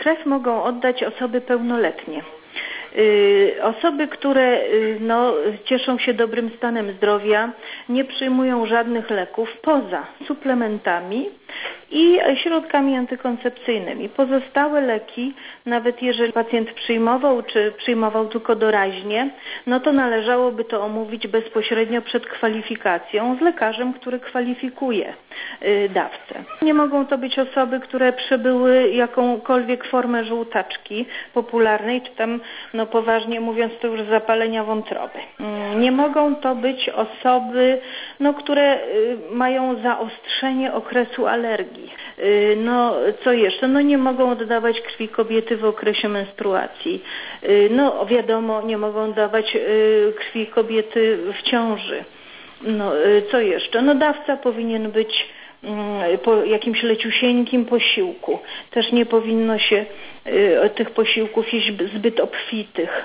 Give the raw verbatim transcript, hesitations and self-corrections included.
Krew mogą oddać osoby pełnoletnie. Osoby, które no, cieszą się dobrym stanem zdrowia, nie przyjmują żadnych leków poza suplementami i środkami antykoncepcyjnymi. Pozostałe leki, nawet jeżeli pacjent przyjmował, czy przyjmował tylko doraźnie, no to należałoby to omówić bezpośrednio przed kwalifikacją z lekarzem, który kwalifikuje dawcę. Nie mogą to być osoby, które przebyły jakąkolwiek formę żółtaczki popularnej, czy tam, no poważnie mówiąc, to już zapalenia wątroby. Nie mogą to być osoby, no, które mają zaostrzenie okresu alergii. No, co jeszcze? No, nie mogą oddawać krwi kobiety w okresie menstruacji. No, wiadomo, nie mogą dawać krwi kobiety w ciąży. No, co jeszcze? No, dawca powinien być po jakimś leciusieńkim posiłku. Też nie powinno się tych posiłków jeść zbyt obfitych.